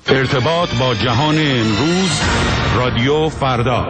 ارتباط با جهان امروز، رادیو فردا.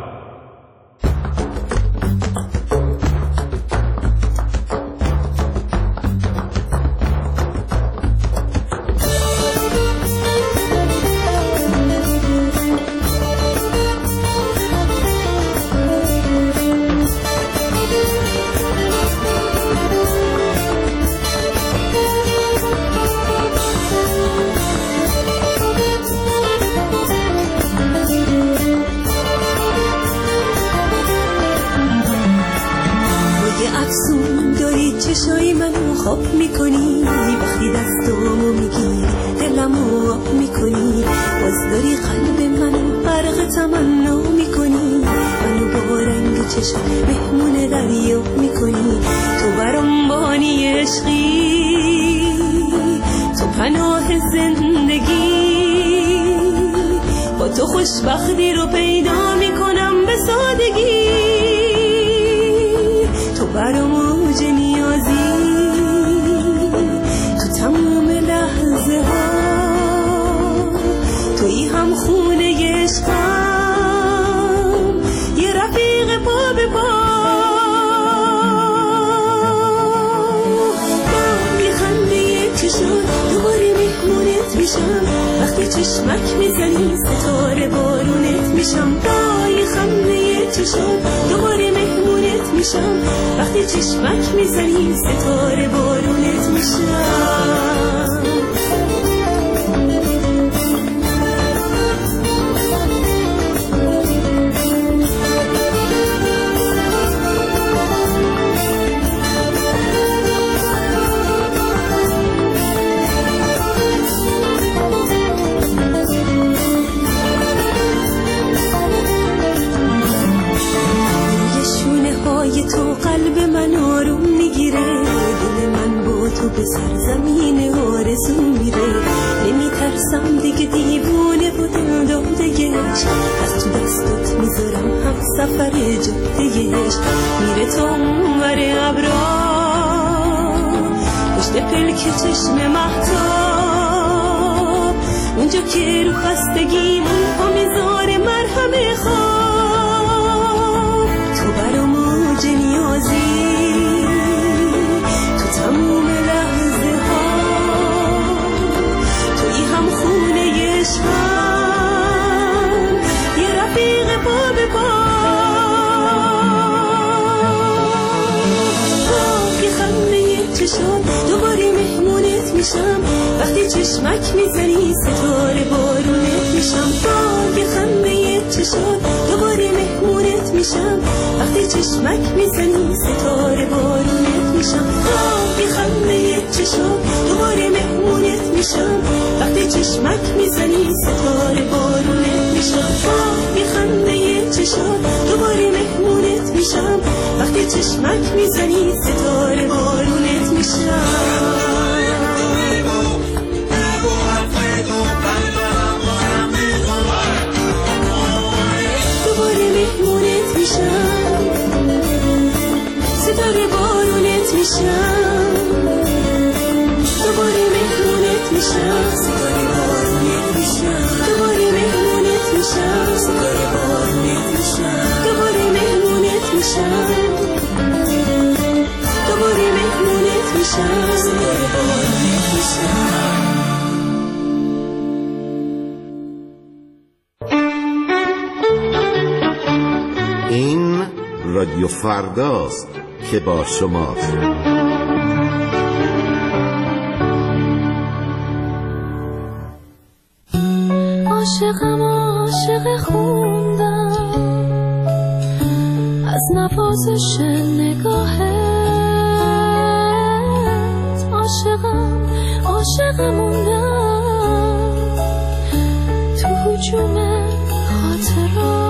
چشای منو خواب میکنی، وقتی دستامو میگیری دلمو آب میکنی، باز داری قلب منو غرق تمنا میکنی، منو با رنگ چشم مهمون دریا میکنی. تو برام بانی عشقی، تو پناه زندگی، با تو خوشبختی رو پیدا میکنم به سادگی. تو برام اوج نیازی، تو تمام لحظه ها، تویی هم خونه عشقم، یه رفیق پا به پا. با یه خنده چشم دوباره مهمونت میشم، وقتی چشمک میزنی ستاره بارونت میشم. با یه خنده چشم دوباره مهمونت میشم، وقتی چشمک میزنی ستاره بارونت میشم. تو قلب من آروم میگیره، دل من با تو به سرزمین آرزو میره. نمیترسم دیگه دیوونه و دل داده‌اش، از تو دستت میذارم هم سفر جاده‌اش. میره تا اونور ابرا، پشت پلک چشم مهتاب، اونجا که رو خستگیمون پا میذاره مرهم خواب. تو برام اوج نیازی، تو تموم لحظه ها، تویی هم خونه عشقم، یه رفیق پا به پا. با یه خنده چشم دوباره مهمونت میشم، وقتی چشمک میزنی ستاره بارونت میشم. با یه خنده چشم دوباره مهمونت میشم، وقتی چشمک میزنی ستاره بارونت میشم. با یه خنده چشم دوباره مهمونت میشم، وقتی چشمک میزنی ستاره بارونت میشم. با یه خنده چشم دوباره مهمونت میشم، وقتی چشمک میزنی ستاره بارونت میشم. ستاره بارونت میشم، دوباره مهمونت میشم. ستاره بارونت میشم، دوباره مهمونت میشم. ستاره بارونت میشم، دوباره مهمونت میشم. دوباره مهمونت میشم. ستاره بارونت میشم. این رادیو فرداست که با شماست. عاشقم عاشق خوندم از نوازش نگاهت، عاشقم عاشق موندم تو هجوم خاطرات.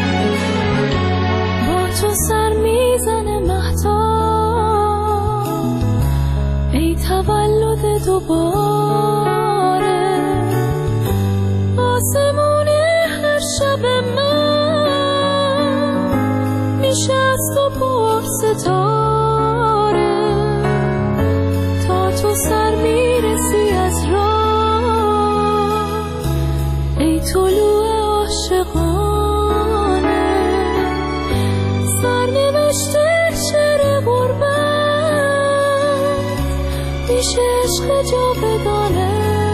سر میزنه مهتاب، دوباره آسمون هر شب من میشه از تو پر ستاره تا تو سر میرسی از راه ای طلوع عاشقانه سرنوشت شعر غربت میشه عشق جاودانه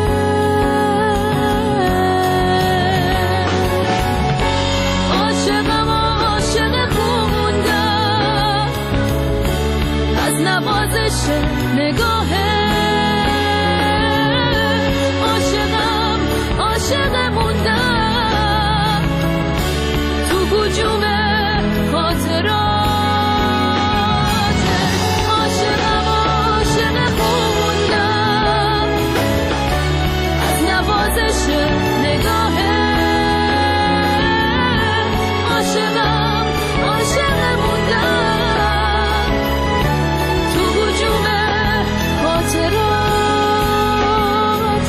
عاشقم عاشق خوندم از نوازش نگاهه عاشقم عاشق موندم تو هجوم خاطرات عاشقم عاشق خوندم از نوازش نگاهه عاشقم عاشق موندم تو هجوم خاطرات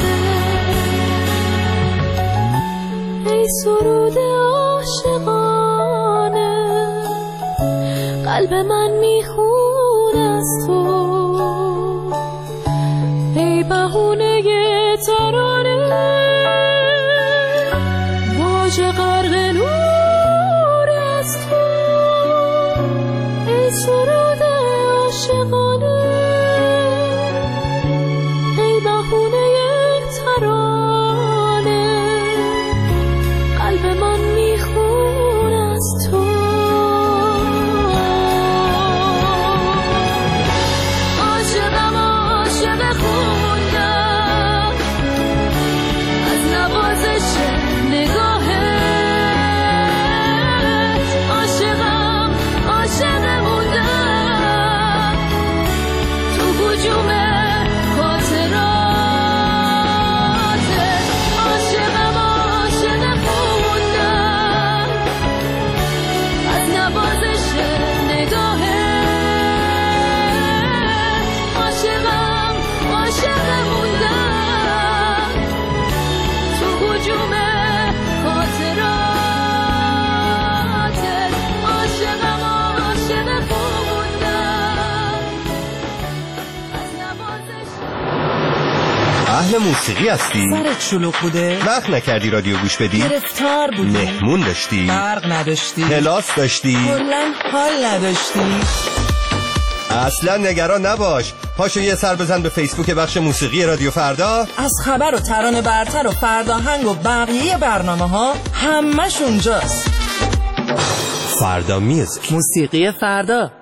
ای سرود عاشقانه قلب من میخونه از تو ای بهونه ترانه واژه غرق نور از تو ای سرود عاشقانه ای بهونه ترانه قلب من میخونه از تو عاشقم عاشق خوندم از نوازش نگاهه عاشقم عاشق موندم تو هجوم خاطرات عاشقم عاشق خوندم از نوازش نگاهه عاشقم عاشق موندم تو هجوم خاطرات عاشقم عاشق خوندم از نوازش اهل موسیقی هستی؟ سرت شلوغ بوده؟ وقت نکردی رادیو گوش بدی؟ گرفتار بودی؟ مهمون داشتی؟ برق نداشتی؟ کلاس داشتی؟ کلاً حال نداشتی؟ اصلا نگران نباش، پاشو یه سر بزن به فیسبوک بخش موسیقی رادیو فردا. از خبر و ترانه برتر و فرداهنگ و بقیه برنامه ها همش اونجاست. فردا میوزیک، موسیقی فردا.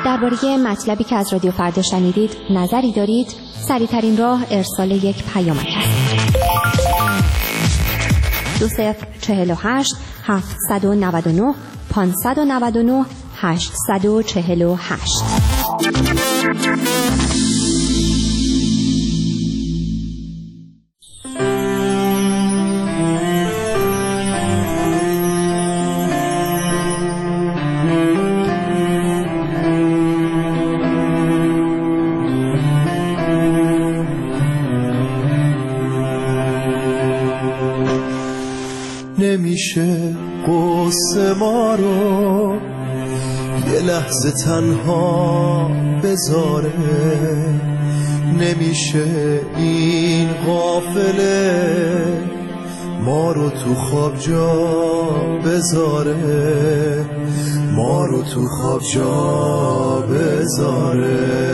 درباره مطلبی که از رادیو فردا شنیدید نظری دارید؟ سریع‌ترین راه ارسال یک پیامک است. 2048 799 599 848. نمیشه قصه ما رو یه لحظه تنها بذاره، نمیشه این غافله ما رو تو خواب جا بذاره، ما رو تو خواب جا بذاره.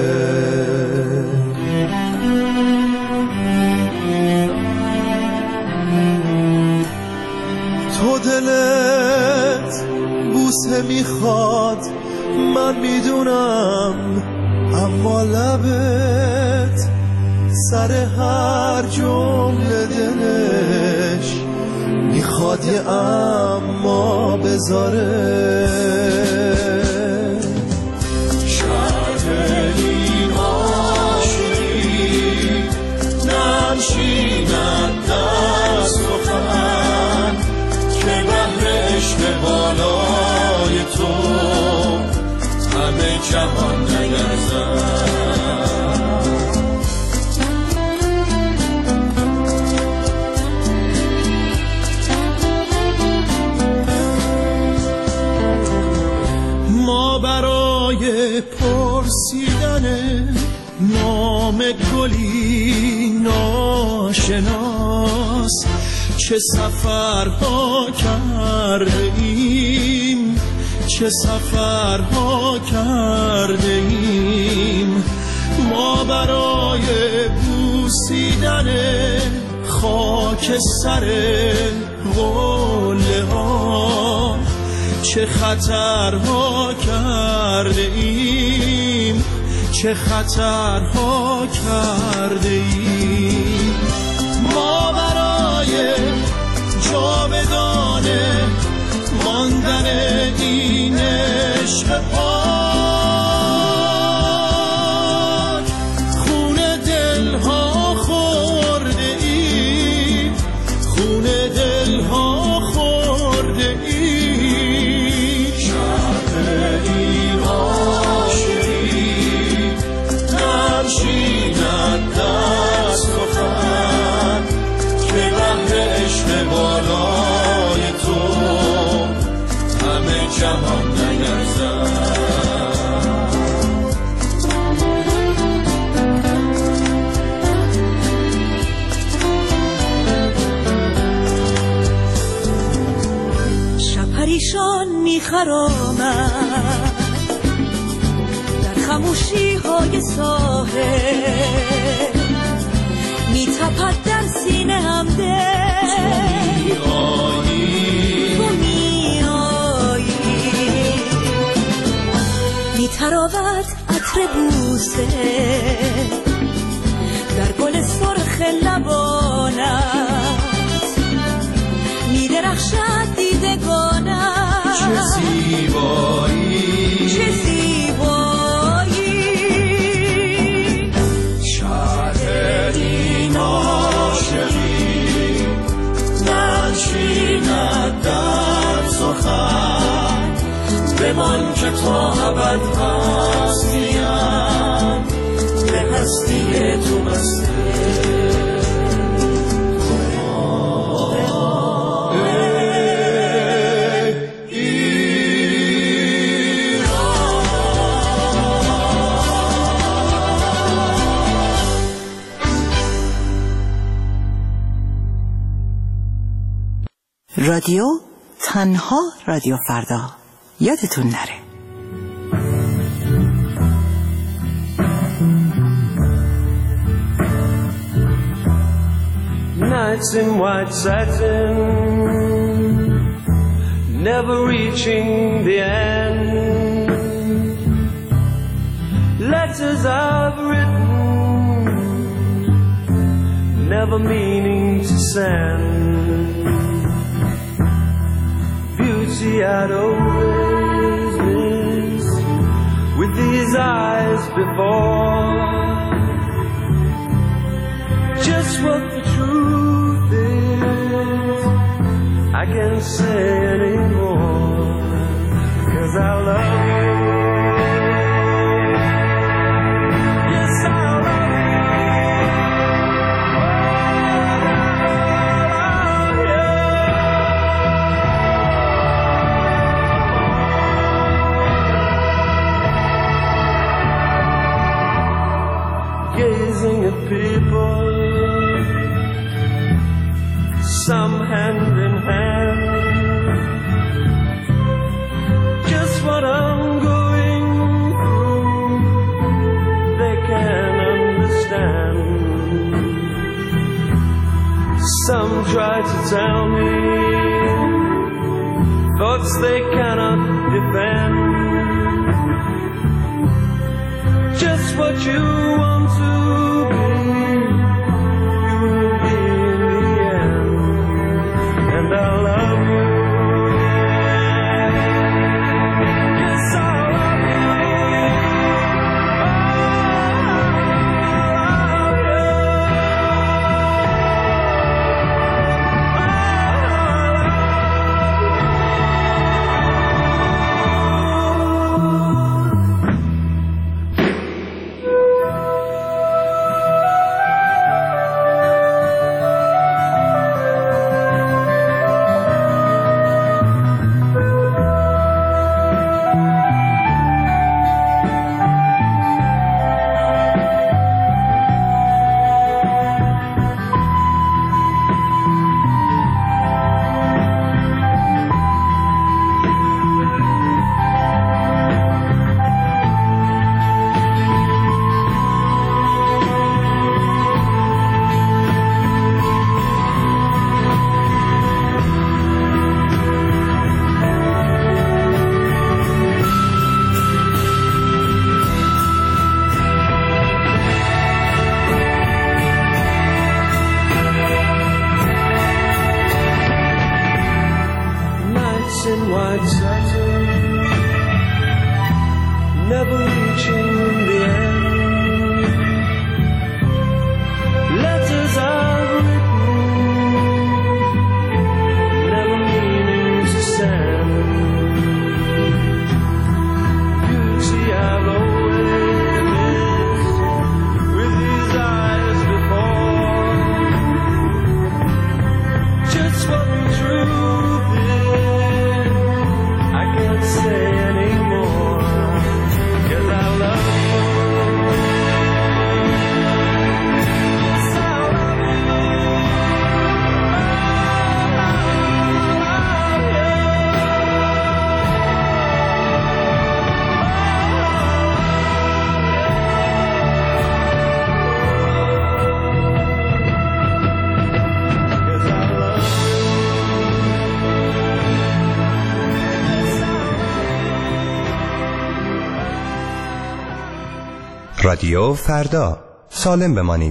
تو دلت بوسه میخواد من میدونم، اما لبت سر هر جمله دلش میخواد یه اما بذاره. شرط این عاشقی ننشیند دست و خند که بهر عشق بالای تو همه جهان نگرزد. ما برای پرسیدن نام گلی ناشناس چه سفرها کرده ایم، چه سفرها کرده ایم. ما برای بوسیدن خاک سر قله ها چه خطرها کرده ایم، چه خطرها کرده ایم. ما برای جاودانه ماندن این عشق پاک خون دلها خورده ایم، خون دلها خورده ایم. شرط این عاشقی ننشیند دست و خند که بهر عشق بالای تو همه جهان نگرزد. شب پریشان میخرامد در خموشی های ساحل، میتپد در سینه هم دل. تو میایی میتراود عطر بوسه در گل سرخ لبانت، میدرخشد دیدگانت. چه زیبایی، چه زیبایی. شرط این عاشقی ننشیند در سخن بمان که تا ابد هستیم به هستی تو بسته. رادیو تنها رادیو فردا، یادتون نره. Nights in white satin, never reaching the end. letters I've written, never meaning to send. Beauty I'd always missed with these eyes before. Just what the truth is, I can't say anymore, 'cause I love you. Yes, I love you. Gazing at people, some hand in hand, just what I'm going through, they can understand. Some try to tell me thoughts they cannot defend. Just what you want to be, you will be in the end. And I love you. Yes, I love you. In white satin, never reaching the end. Letters I've written, never meaning to send. Beauty I've always missed with these eyes before. Just what the truth is, I can't say anymore, 'cause I love you. Yes, I love you. رادیو فردا، سالم بمانید.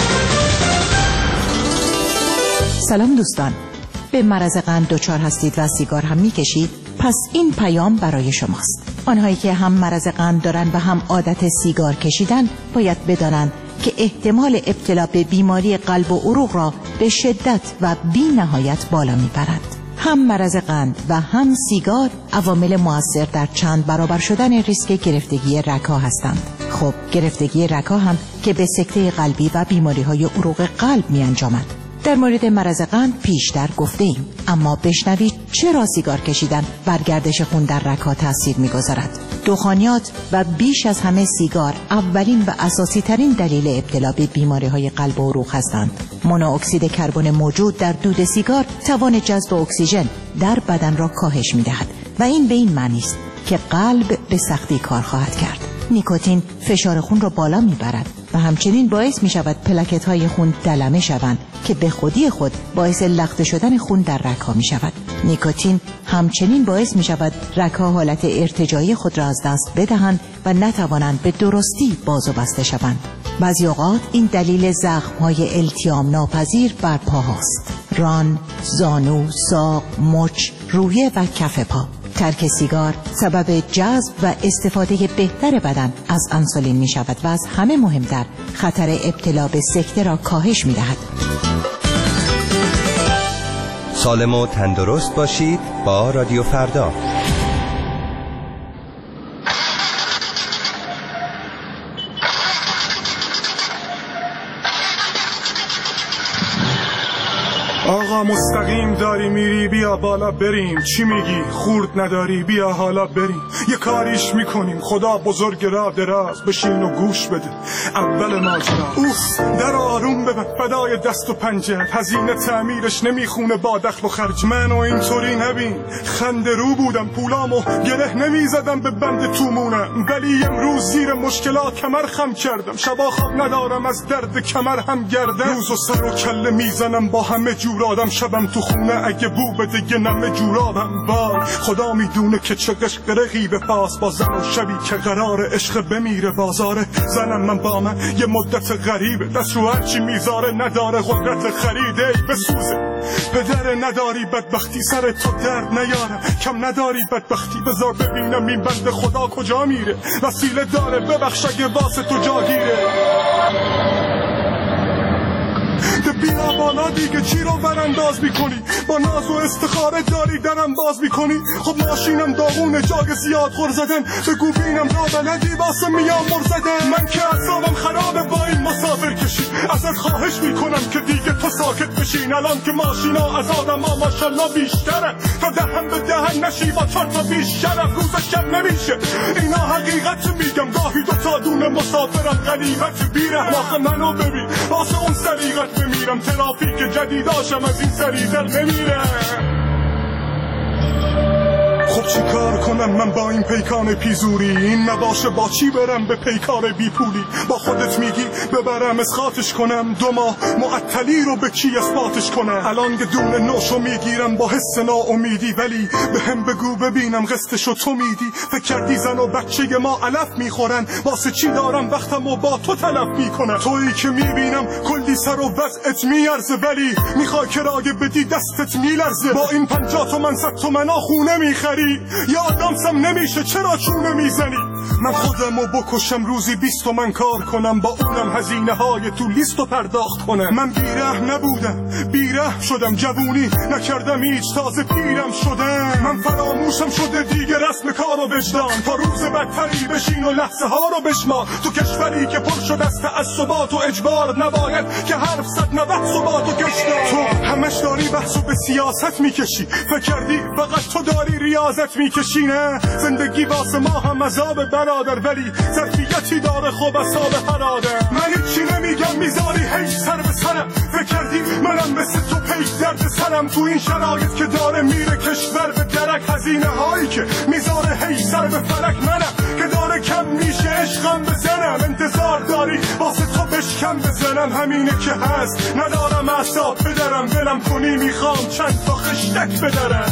سلام دوستان، به مرض قند دچار هستید و سیگار هم میکشید؟ پس این پیام برای شماست. آنهایی که هم مرض قند دارن و هم عادت سیگار کشیدن باید بدانند که احتمال ابتلا به بیماری قلب و عروق را به شدت و بی نهایت بالا میبرند. هم مرض قند و هم سیگار عوامل مؤثر در چند برابر شدن ریسک گرفتگی رگ‌ها هستند. خب گرفتگی رگ‌ها هم که به سکته قلبی و بیماری‌های عروق قلب می‌انجامد. در مورد مرض قند پیشتر گفته‌ایم، اما بشنوید چرا سیگار کشیدن بر گردش خون در رگ‌ها تاثیر می‌گذارد. دخانیات و بیش از همه سیگار اولین و اساسی ترین دلیل ابتلا به بیماری‌های قلب و عروق هستند. مونوکسید کربن موجود در دود سیگار توان جذب اکسیژن در بدن را کاهش می‌دهد و این به این معنی است که قلب به سختی کار خواهد کرد. نیکوتین فشار خون را بالا می‌برد و همچنین باعث می شود پلاکت های خون دلمه شوند که به خودی خود باعث لخته شدن خون در رگ‌ها می شود. نیکوتین همچنین باعث می شود رگ‌ها حالت ارتجاعی خود را از دست بدهند و نتوانند به درستی باز و بسته شوند. بعضی اوقات این دلیل زخم‌های التیام ناپذیر بر پاهاست: ران، زانو، ساق، مچ، رویه و کف پا. ترک سیگار سبب جذب و استفاده بهتر بدن از انسولین می شود و از همه مهمتر خطر ابتلا به سکته را کاهش می دهد. سالم و تندرست باشید با رادیو فردا. آقا مستقیم داری میری، بیا بالا بریم. چی میگی؟ خورد نداری؟ بیا حالا بریم. یه کاریش میکنیم، خدا بزرگ را دراز. بشین و گوش بده اول ماجرا. اوف در آروم ببند، فدای دست و پنجه. هزینه تعمیرش نمیخونه با دخل و خرج. منو اینطوری نبین، خنده رو بودم، پولامو گره نمیزدم به بند تومونم. ولی امروز زیر مشکلات کمر خم کردم. شبا خواب ندارم از درد کمر هم گردم. روز و سر و کله میزنم با همه جور آدم. شبم تو خونه اگه بو بده یه نمه جورابم. وای خدا میدونه که چه قشق رقیب پاس با زن و شبی که قرار عشق بمیره بازاره. زنم من با من یه مدت غریبه، دست رو هرچی میذاره نداره قدرت خریده. بسوزه پدر نداری بدبختی سر تو درد نیاره. کم نداری بدبختی بذار ببینم این بنده خدا کجا میره. وسیله داره ببخش اگه واسه تو جاگیره. بیا بالا دیگه، چی رو برانداز میکنی؟ با ناز و استخاره داری درم باز میکنی. خب ماشینم داغونه، جاگ زیاد غر زدن. بگو بینم را بلدی واسه میام مر زدن. من که اعصابم خرابه با این مسافر کشی. ازت خواهش میکنم که دیگه تو ساکت بشین. الان که ماشینا از آدم ها ماشالله بیشتره، تا دهن به دهن نشی با 4 تا بیش شرف. روزش کم نمیشه، اینا حقیقت میگم. گاهی 2 تا دونه مسافرم غنیمت بیره. واقع منو ببین واسه اون سریقت بمیرم. ترافیک جدیداشم از این سریع‌تر نمیره. خب چی کار کنم من با این پیکان پیزوری؟ این نباشه با چی برم به پیکار بی پولی؟ با خودت میگی ببرم اسقاطش کنم. 2 ماه معطلی رو به کی اثباتش کنم؟ الان یه دونه نوشو میگیرم با حس ناامیدی. ولی به هم بگو ببینم قسطشو تو میدی. فکر کردی زن و بچه ما علف میخورن؟ واسه چی دارم وقتمو با تو تلف میکنم؟ تویی که میبینم کلی سر و وضعت میارزه، ولی میخوای کرایه بدی دستت میلرزه. با این 50 تومن 100 تومن خونه میخری. یا آدمسم نمیشه چرا چونه میزنی؟ من خودمو بکشم روزی 20 تومن کار کنم، با اونم هزینه های تو لیستو پرداخت کنم. من بیره نبودم، بیره شدم. جوونی نکردم هیچ، تازه پیرم شدم. من فراموشم شده دیگه رسم کار و وجدان. تا روز بدتری بشین و لحظه ها رو بشمار. تو کشوری که پر شده از تعصبات و اجبار، نباید که حرف زد نبت ثبات و کشدار. تو همش داری بحثو به سیاست میکشی. فکر کردی فقط تو داری ریاضت میکشی؟ نه، زندگی واسه ما هم عذاب برادر، ولی ظرفیتی داره خوب اصاب حراده. من هیچی نمیگم میذاری هیچ سر به سرم. فکر کردی منم مثل تو پیش درد سرم؟ تو این شرایط که داره میره کشور به درک، هزینه هایی که میذاره هیچ سر به فلک. منم که داره کم میشه عشقم بزنم. انتظار داری واسه تو بشکم بزنم؟ همینه که هست، ندارم اعصاب بدرم. دلم کنی میخوام چند تا خشتک بدرم.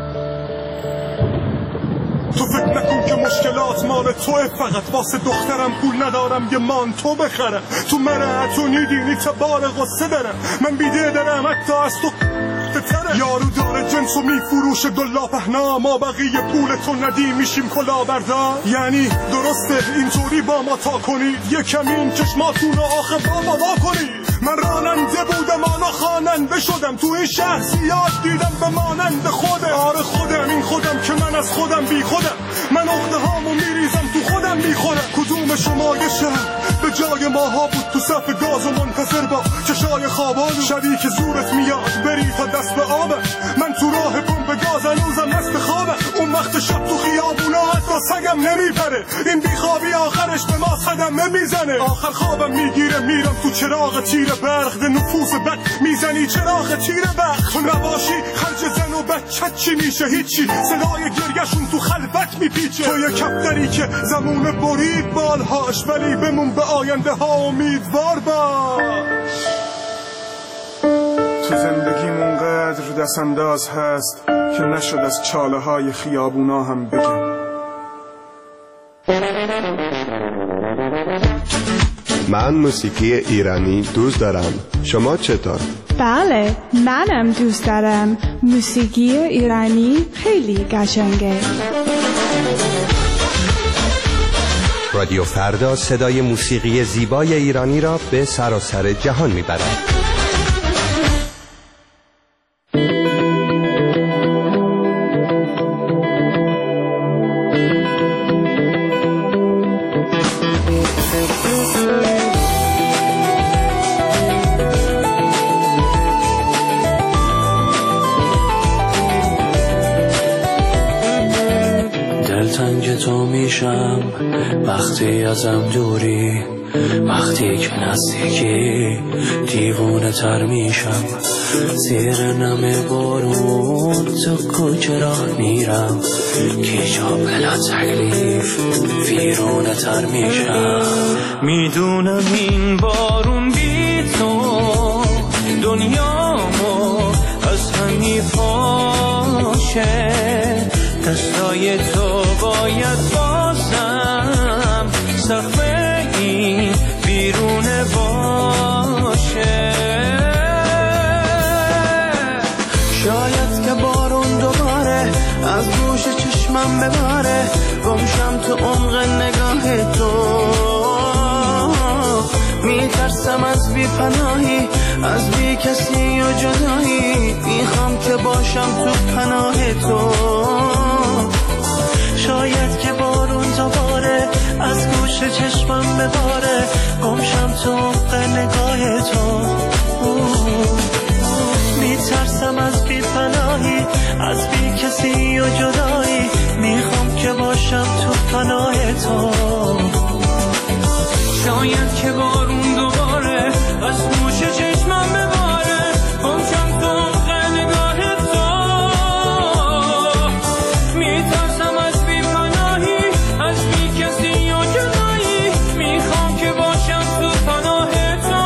تو فکر نکن که مشکلات مال توه، فقط واسه دخترم پول ندارم یه مانتو بخرم. تو مرعتونی دینی تا بار غصه دارم. من بیده دارم حتی از تو یارو داره جنسو میفروشه دلا پهنا. ما بقیه پول تو ندیم میشیم کلا بردار. یعنی درسته اینطوری با ما تا کنید؟ یکم این چشماتونو آخه با ما کنید. من راننده بودم آنا خواننده شدم. تو این شهر زیاد دیدم به مانند خودم. آره خودم، این خودم که من از خودم بی خودم. من اخته هامو میریزم تو خودم میخورم. کدوم شما یه شهر به جای ماها بود تو صف گاز و منتظر با چشای خوابالو؟ شبی که زورت میاد بری تا دست به آبه. من تو راه پمپ گاز هنوزم مست خوابه. اون وقت شب تو خیابونا حتی سگم نمیپره. این بیخوابی آخرش به ما صدمه میزنه. آخر خوابم میگیره میرم تو چراغ تیر برق. به نفوس بد میزنی چراغ تیر برق. تو نباشی خرج زن و بچت چی میشه؟ هیچی، صدای گریهشون تو خلوت میپیچه. توی کفتری که زمونه برید بالهاش، ولی بمون به آینده ها امیدوار باش. تو زندگیمون قدر دست انداز هست که نشد از چاله های خیابونا هم بگم. من موسیقی ایرانی دوست دارم. شما چطور؟ بله، منم دوست دارم. موسیقی ایرانی خیلی قشنگه. رادیو فردا صدای موسیقی زیبای ایرانی را به سراسر جهان میبرد. دلتنگ تو میشم وقتی ازم دوری، وقتی که نزدیکی دیوونه تر میشم. زیر نم بارون تو کوچه راه میرم، کی جا بلا تکلیف ویرونه تر میشم. میدونم این بارون بی تو دنیامو از هم میپاشه، دستای تو باید بازم سقف این بیرونه باشه. شاید که بارون دوباره از گوش چشمم بباره، گمشم تو عمق نگاه تو. میترسم از بی پناهی، از بی کسی و جدایی، میخوام که باشم تو پناه تو. شاید که بارون دوباره از گوش چشمم بباره، گمشم تو عمق نگاه تو. میترسم از بی پناهی، از بی کسی و جدایی، میخوام که باشم تو پناه تو. شاید که بارون دوباره از گوش چشمم بباره، گمشم تو عمق نگاه تو. میترسم از بی پناهی، از بی کسی و جدایی، میخوام که باشم تو پناه تو.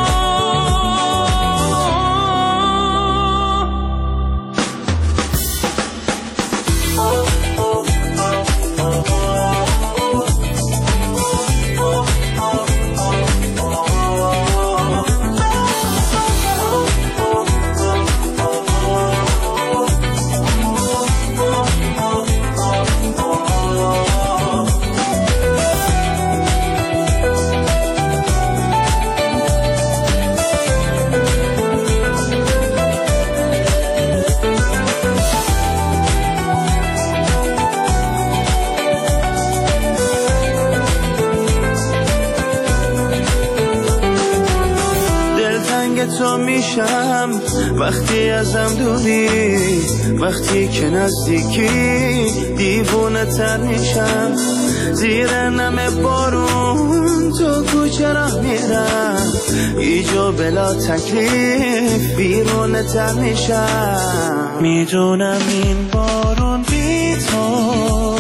تو میشم وقتی ازم دوری، وقتی که نزدیکی دیوونه تر میشم. زیر نم بارون تو کوچه راه میرم، ایجا بلا تکلیف بیرونه تر میشم. میدونم این بارون بی تو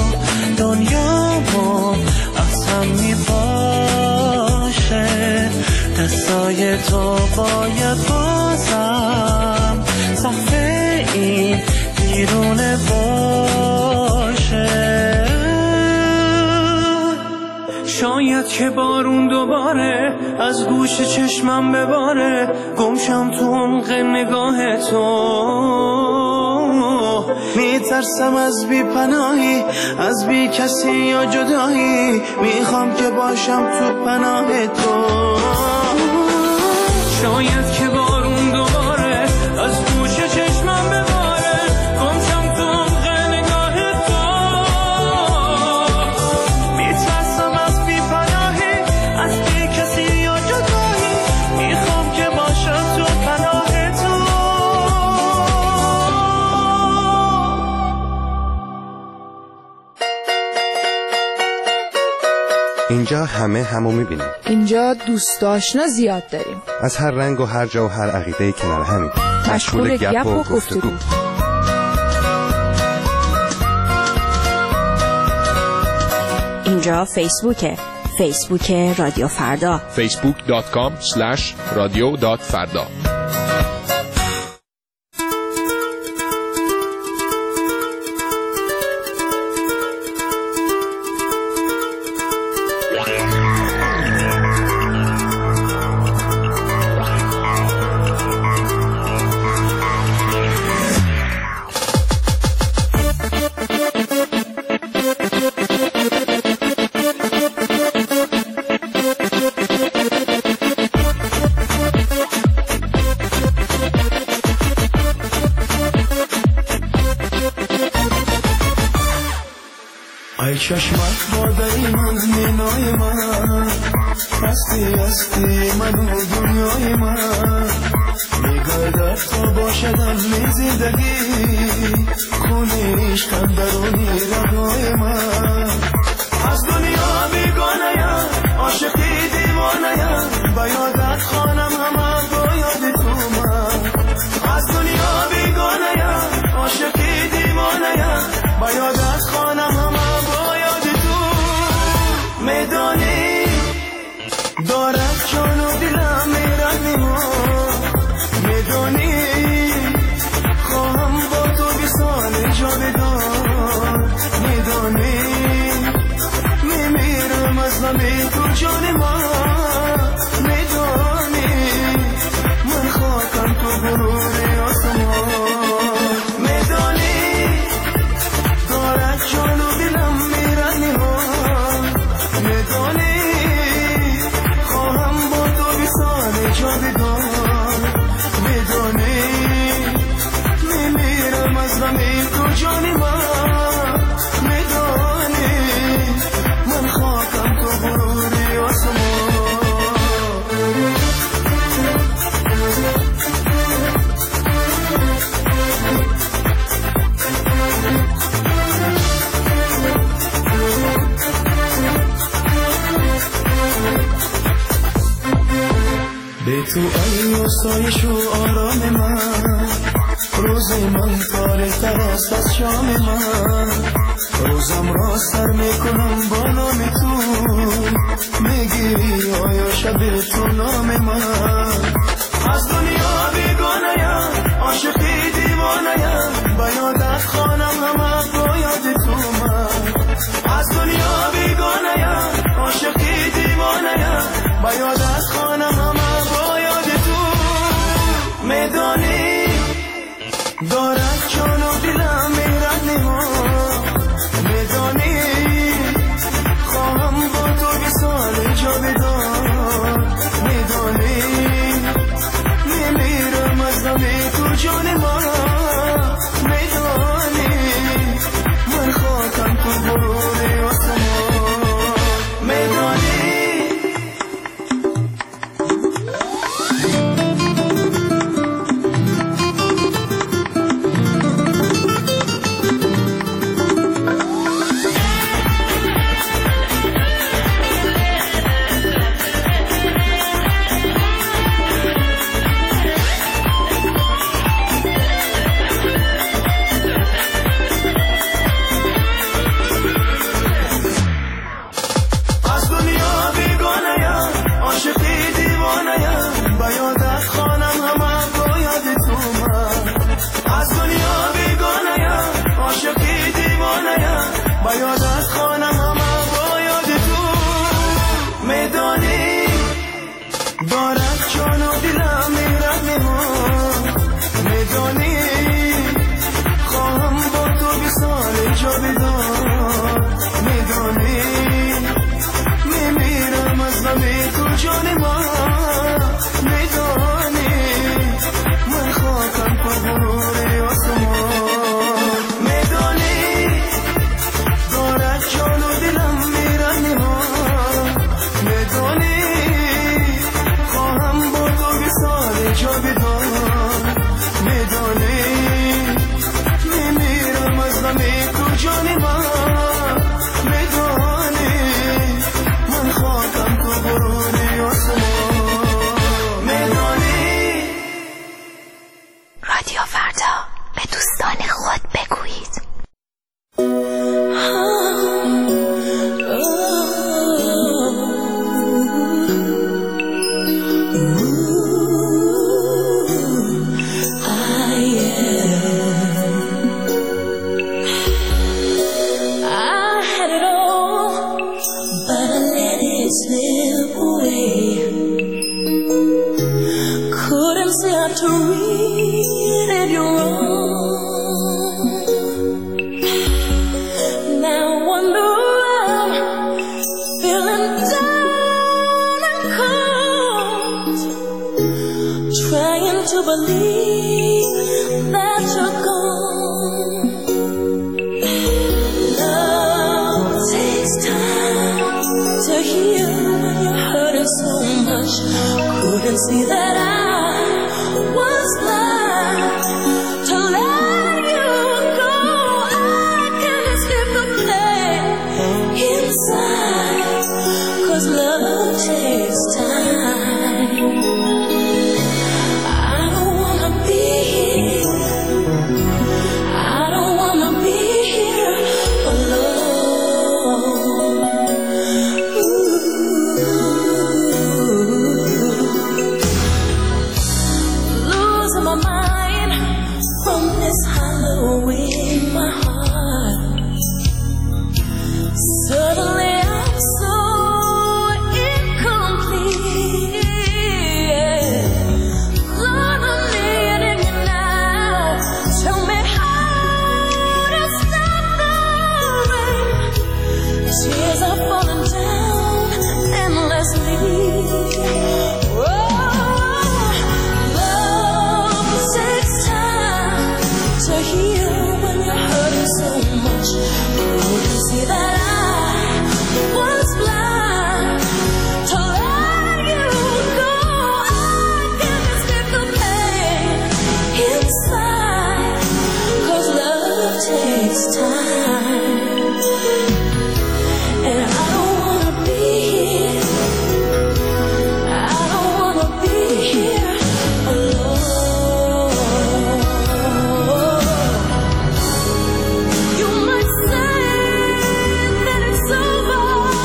دنیامو اصلا میپاشه، دستای تو باید بازم سقف این بیرونه باشه. شاید که بارون دوباره از گوش چشمم بباره، گمشم تو عمق نگاه تو. میترسم از بی پناهی، از بی کسی یا جدایی، میخوام که باشم تو پناه تو. شاید که بارون دوباره از گوش چشمم بباره، گمشم تو عمق نگاه تو. میترسم از بی پناهی، از بی کسی یا جدایی، میخوام که باشم تو پناه تو. اینجا همو میبینیم. اینجا دوست آشنا زیاد داریم، از هر رنگ و هر جا و هر عقیده کنار همین، مشغول گپ و گفتگو. اونجا فیسبوک رادیو فردا، facebook.com/radio.farda. ای چشمت باده من مینای من، هستی هستی من و دنیای من، میگردد تا باشدم می زندگی، خونه عشقم درونی رگای من. از دنیا بیگانه‌ام، عاشقی دیوانه‌ام، با یادت خوانم همه با یاد تو من. از دنیا بیگانه‌ام، عاشقی دیوانه‌ام، با یادت خوانم همه با یاد تو. میدانی دارد جان و دلم میرد میدانی خواهم با تو بی سال جاودان. میدانی میمیرم از غم تو جان من. میدانی من خاکم تو غرور آسمان. میدانی دارد جان و دلم میرد میدانی خواهم با تو بی سال جاودان. میدانی میمیرم از غم تو جان من. میدانی من خاکم تو غرور آسمان. به تو ای آسایش و آرام من، روز من تاریک‌تر است از شام من. روزم را سر میکنم با نام تو، میگیری آیا شب تو نام من. از دنیا بیگانه‌ام، عاشقی دیوانه‌ام، با یادت خوانم همه با یاد تو من. از دنیا بیگانه‌ام، عاشقی دیوانه‌ام، با یادت خوانم همه با یاد تو. میدانی دارد جان و دلم میرد میدانی خواهم با تو بی سال جاودان. میدانی میمیرم از غم تو جان من. میدانی من خاکم تو غرور آسمان. میدانی جان believe that you're gone. Love takes time to heal when you're hurting so much. Couldn't see that I was blind to let you go. I can't escape the pain inside, 'cause love takes time. I don't wanna be here. I don't wanna be here alone. Losing my mind from this hollow in my heart. Suddenly I'm so incomplete. Lord, I'm needing you now. Tell me how to stop the rain. Tears are falling down endlessly. Love takes time to heal when you're hurting so much. Couldn't see that I was blind to let you go. I can't escape the pain inside, 'cause love takes time. And I don't wanna be here. I don't wanna be here alone. You might say that it's over.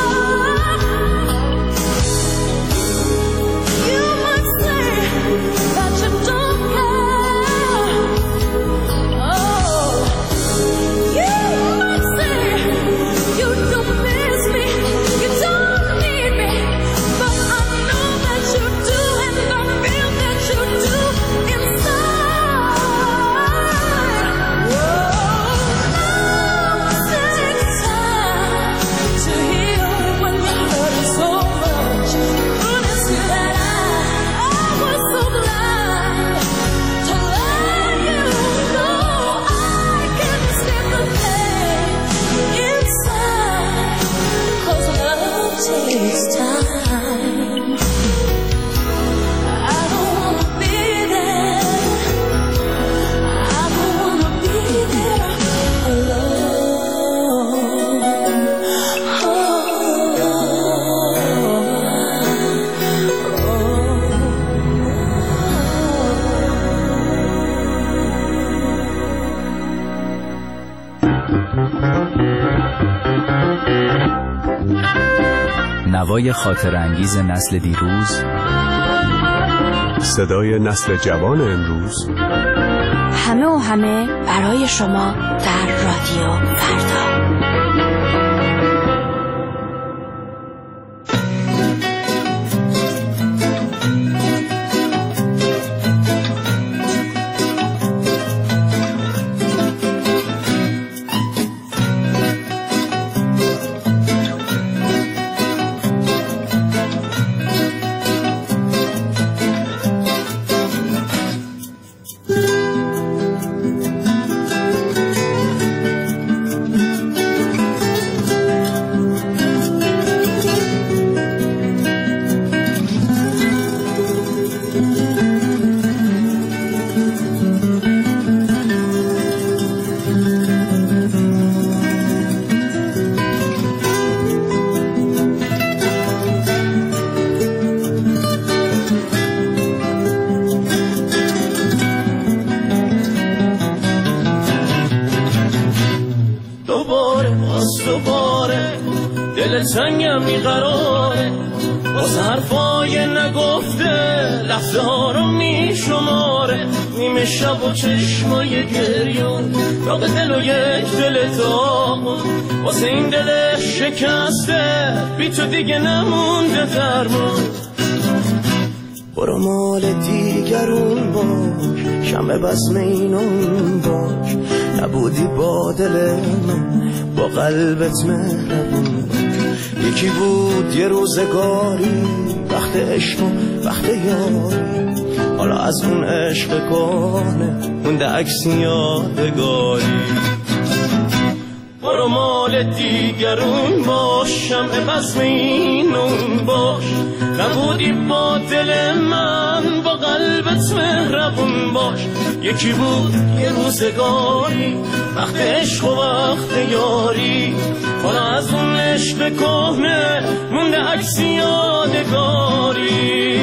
You might say that you don't care. Oh, you might say you don't miss me, you don't need me, but I know that you do, and I feel that you do inside. Love takes time to heal when you're hurting so much. Couldn't see that I was so blind to let you go. I can't escape the pain inside, 'cause love takes time. I don't wanna be there. I don't wanna be there alone. نوای خاطر انگیز نسل دیروز، صدای نسل جوان امروز، همه و همه برای شما در رادیو فردا. تنگم میقراره باز حرفای نگفته لحظه ها رو میشماره نیمه شب و چشمای گریون داغ دل و یک دل داغون واسه این دل شکسته بی تو دیگه نمونده درمون برو مال دیگرون باش شمع بزم اینون باش نبودی با دل من با قلبت مهربون یکی بود یه روزگاری وقت عشق و وقت یاری حالا از اون عشق کهنه مونده عکس یادگاری. برو مال دیگرون باش، شمع بزم اینون باش، نبودی با دل من با قلبت مهربون باش. یکی بود یه روزگاری، وقت عشق و وقت یاری، حالا از اون عشق کهنه مونده عکس یادگاری.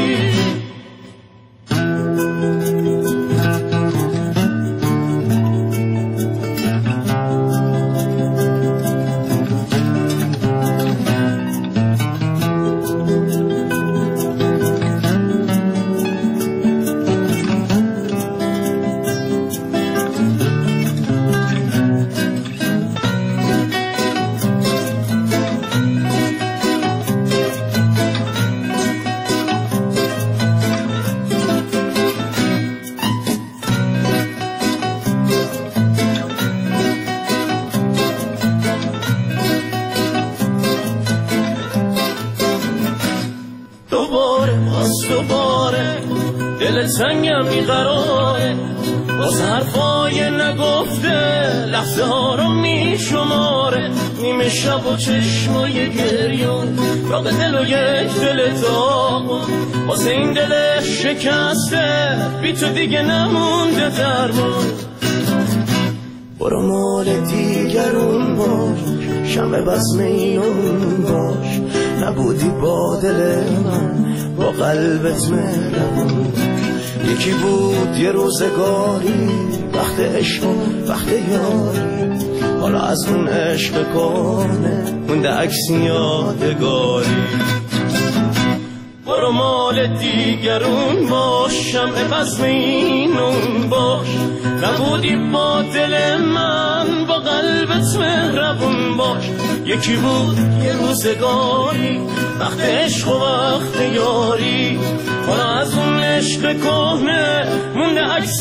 دوباره دل سنگم بیقراره، باز حرفای نگفته لحظه ها رو میشماره. نیمه شب و چشمای گریون راق دل و یک دل داغون، واسه این دل شکسته بی تو دیگه نمونده درمون. برو مال دیگرون باش، شمع بزم اینون باش، نبودی با دل من با قلبت مهربون. یکی بود یه روزگاری، وقت عشق و وقت یاری، حالا از اون عشق کهنه مونده عکس یادگاری. برو مال دیگرون باش، شمع بزم اینون باش، نبودی با دل من با قلبت مهربون باش. یکی بود یه روزگاری، وقت عشق و وقت یاری، حالا از اون عشق کهنه مونده عکس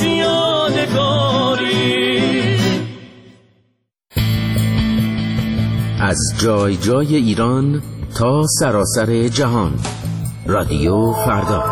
یادگاری. از جای جای ایران تا سراسر جهان، رادیو فردا.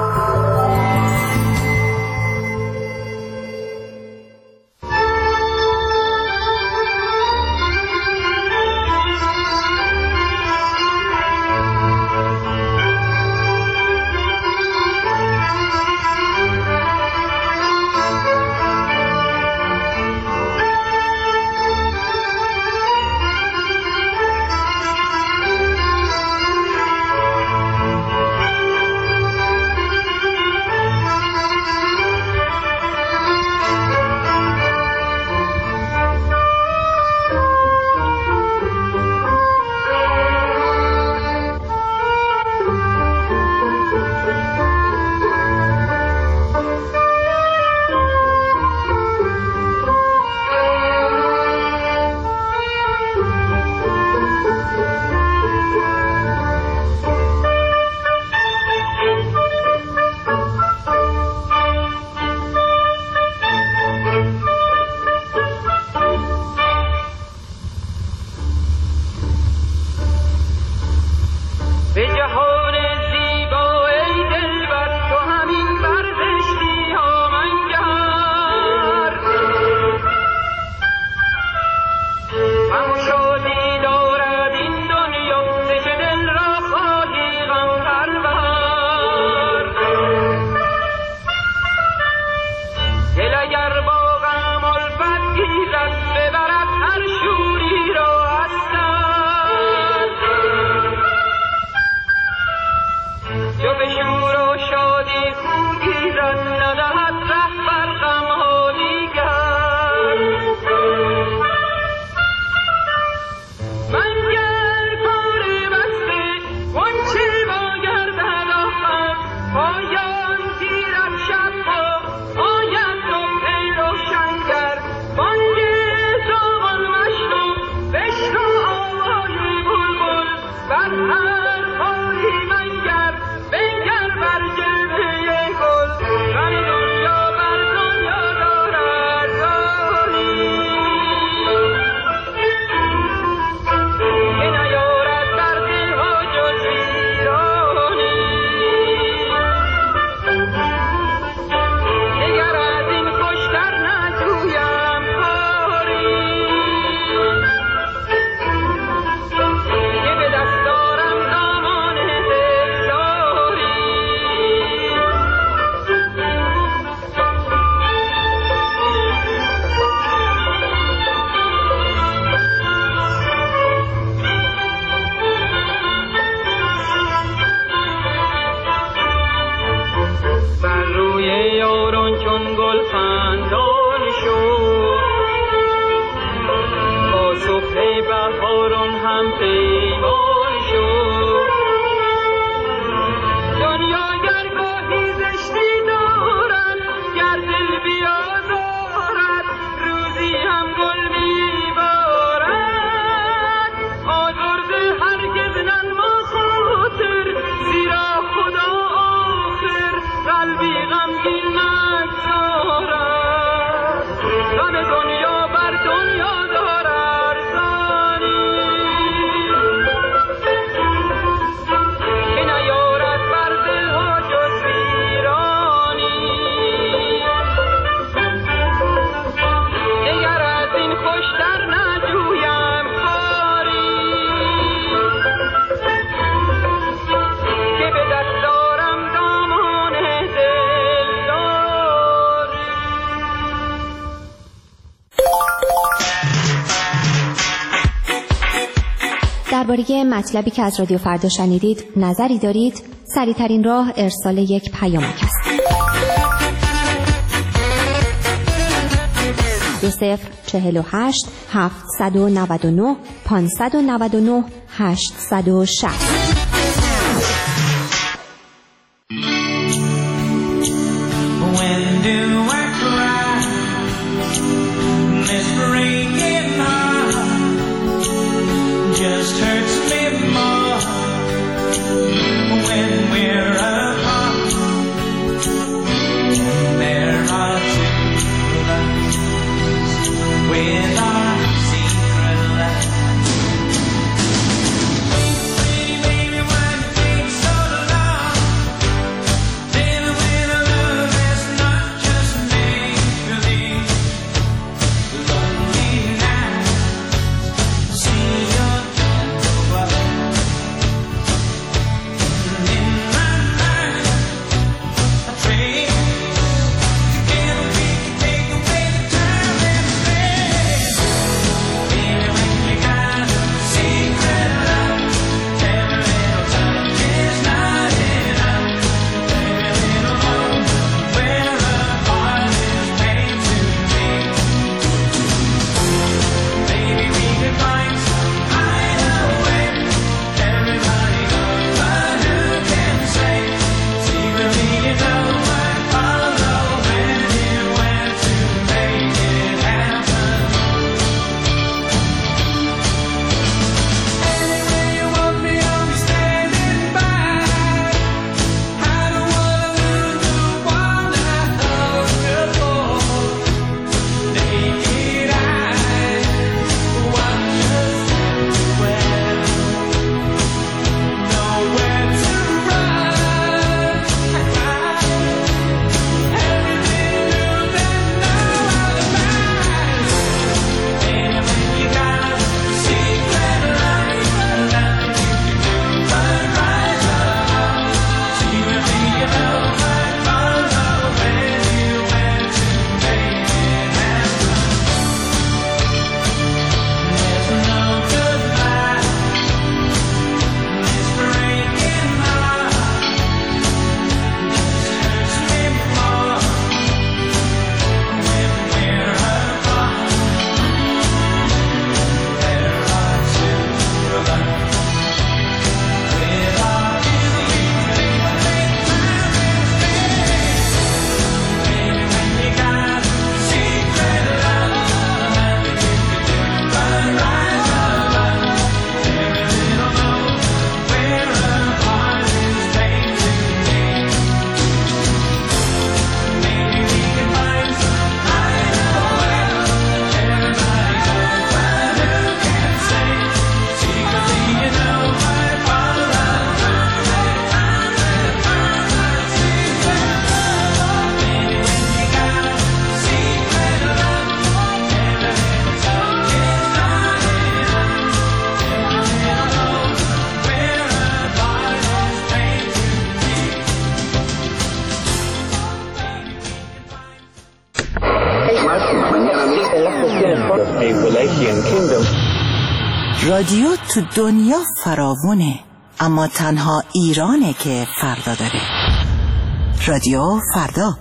درباره مطلبی که از رادیو فردا شنیدید نظری دارید؟ سریع‌ترین راه ارسال یک پیامک است. 2048 799 599 860. رادیو تو دنیا فراوونه، اما تنها ایرانه که فردا داره. رادیو فردا.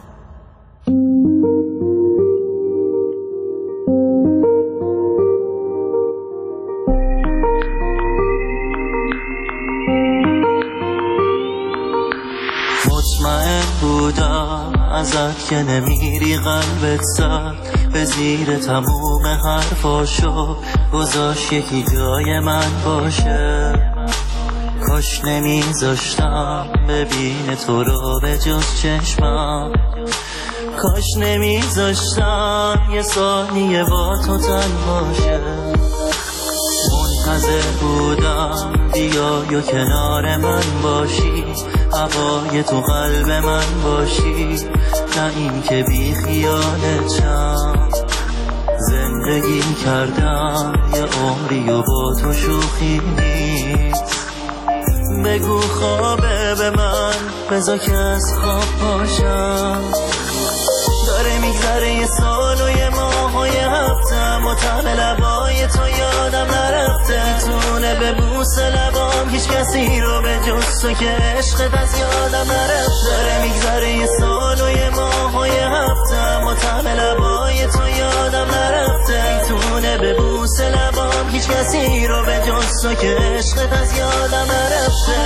ازت که نمیری قلبت سرد به زیر تموم حرفاشو گذاشت یکی جای من باشه. کاش نمیذاشتم ببینه تو رو به جز چشمم، کاش نمیذاشتم یه ثانیه با تو تنها شه. منتظر بودم بیای و کنار من باشی، هوای تو قلب من باشی، نه این که بی خیالتم. زندگی کردم یه عمری و با تو شوخی نیست. بگو خوابه به من، بذار که از خواب پاشم. داره میگذره یه سال و یه ماه و یه هفتم و طعم لبای تو یادم نرفته. تونه به بوس لبام هیچ کسی رو به جز تو که عشقت از یادم نرفته. داره میگذره یه سال و یه ماه و یه هفتم و طعم لبای تو یادم نرفته. تونه به بوس لبام هیچ کسی رو به جز تو که عشقت از یادم نرفته.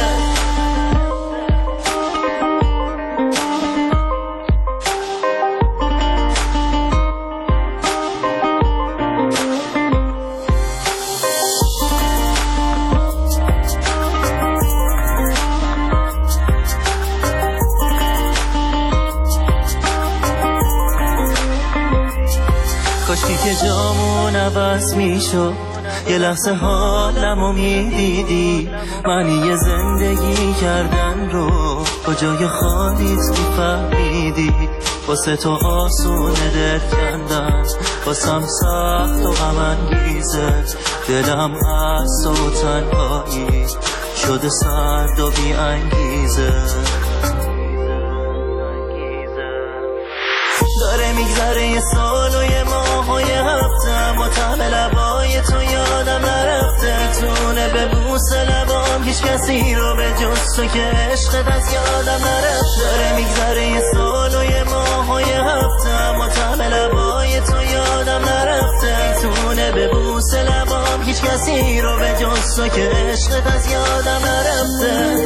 کاشکی که جامون عوض میشد، یه لحظه حالمو میدیدی. معنی یه زندگی کردن رو کجای خالیت میفهمیدی. واسه تو آسونه دل کندن، واسم سخت و غم انگیزه. دلم از تو تنهایی شده سرد و بی انگیزه. داره میگذره یه سال و یه ماه و یه هفتم و طعم لبای تو یادم نرفته. تونه به بوس لبام هیچ کسی رو به جز تو که عشقت از یادم نرفته. داره میگذره یه سال و یه ماه و یه هفتم و طعم لبای تو یادم نرفته. تونه به بوس لبام هیچ کسی رو به جز تو که عشقت از یادم نرفته.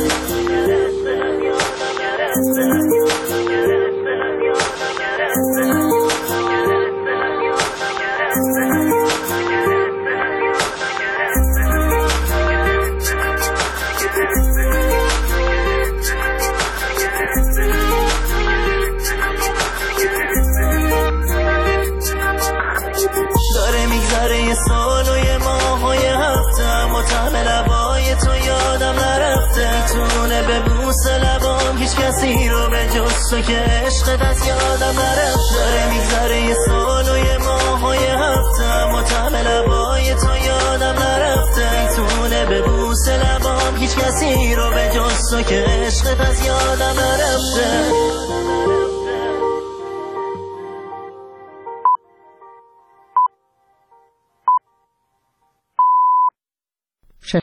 داره میگذره یه سال و یه ماه و یه هفتم و طعم لبای تو یادم نرفته. تونه به بوس لبام هیچ کسی رو به جز تو که عشقت از یادم نرفته. داره میگذره یه سال و یه ماه و یه هفتم و طعم لبای تو یادم نرفته. تونه به بوس لبام هیچ کسی رو به جز تو که عشقت از یادم نرفته.